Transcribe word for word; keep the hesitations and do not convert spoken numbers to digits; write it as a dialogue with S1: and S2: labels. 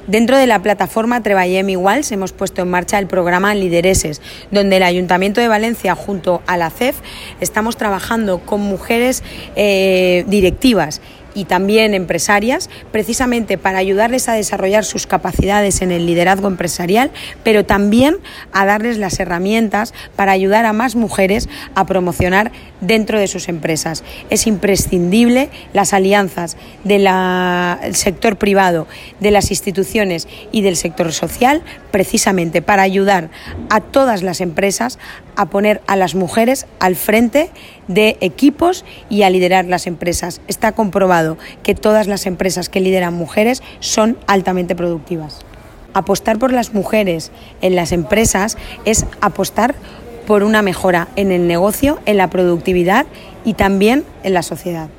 S1: Dentro de la plataforma Treballem Iguals hemos puesto en marcha el programa Lidereses, donde el Ayuntamiento de Valencia junto a la C E F estamos trabajando con mujeres eh, directivas y también empresarias, precisamente para ayudarles a desarrollar sus capacidades en el liderazgo empresarial, pero también a darles las herramientas para ayudar a más mujeres a promocionar dentro de sus empresas. Es imprescindible las alianzas del sector privado, de las instituciones y del sector social, precisamente para ayudar a todas las empresas a poner a las mujeres al frente de equipos y a liderar las empresas. Está comprobado que todas las empresas que lideran mujeres son altamente productivas. Apostar por las mujeres en las empresas es apostar por una mejora en el negocio, en la productividad y también en la sociedad.